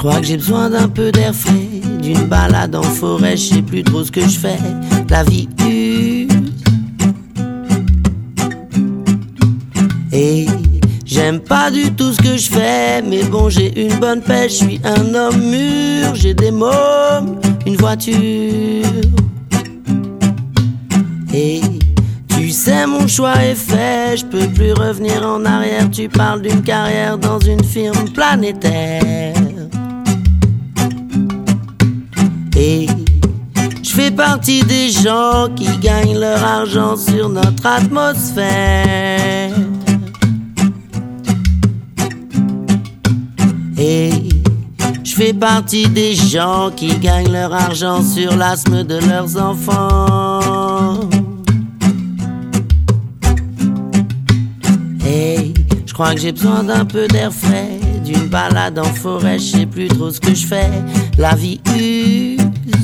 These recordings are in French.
crois que j'ai besoin d'un peu d'air frais, d'une balade en forêt, je sais plus trop ce que je fais. La vie use et j'aime pas du tout ce que je fais, mais bon j'ai une bonne pêche, je suis un homme mûr, j'ai des mômes, une voiture. Et tu sais mon choix est fait, je peux plus revenir en arrière, tu parles d'une carrière dans une firme planétaire. Et je fais partie des gens qui gagnent leur argent sur notre atmosphère. Et je fais partie des gens qui gagnent leur argent sur l'asthme de leurs enfants. Et je crois que j'ai besoin d'un peu d'air frais, d'une balade en forêt, je sais plus trop ce que je fais. La vie use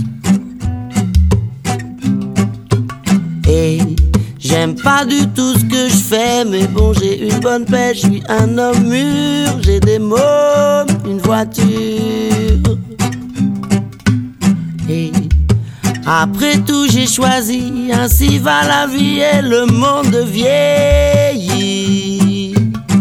et j'aime pas du tout ce que je fais, mais bon j'ai une bonne pêche, je suis un homme mûr, j'ai des mômes, une voiture. Et après tout j'ai choisi, ainsi va la vie et le monde vieillit.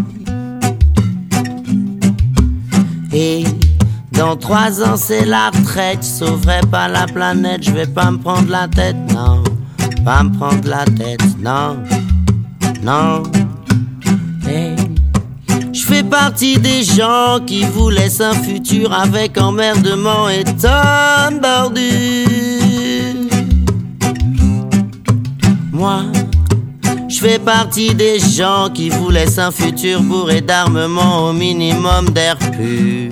Et dans 3 ans c'est la retraite, je sauverai pas la planète, je vais pas me prendre la tête, non. Pas me prendre la tête, non, non. Hey. Je fais partie des gens qui vous laissent un futur avec emmerdement et tonne bordure. Moi, je fais partie des gens qui vous laissent un futur bourré d'armement, au minimum d'air pur.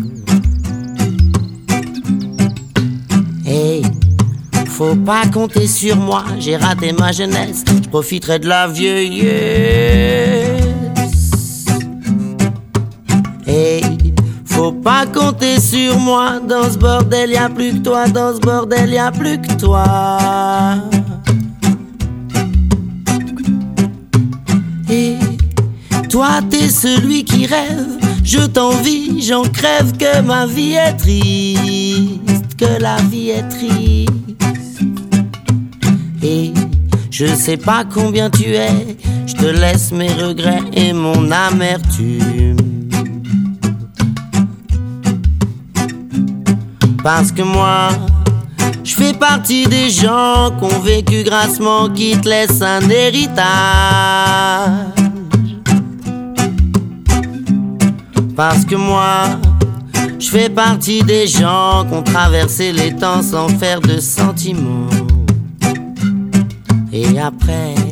Hey. Faut pas compter sur moi, j'ai raté ma jeunesse, je profiterai de la vieillesse. Hey, faut pas compter sur moi, dans ce bordel y'a plus que toi, dans ce bordel y'a plus que toi. Et toi t'es celui qui rêve, je t'envie, j'en crève, que ma vie est triste, que la vie est triste. Et je sais pas combien tu es, je te laisse mes regrets et mon amertume. Parce que moi, je fais partie des gens qui ont vécu grassement, qui te laissent un héritage. Parce que moi, je fais partie des gens qui ont traversé les temps sans faire de sentiments. Et après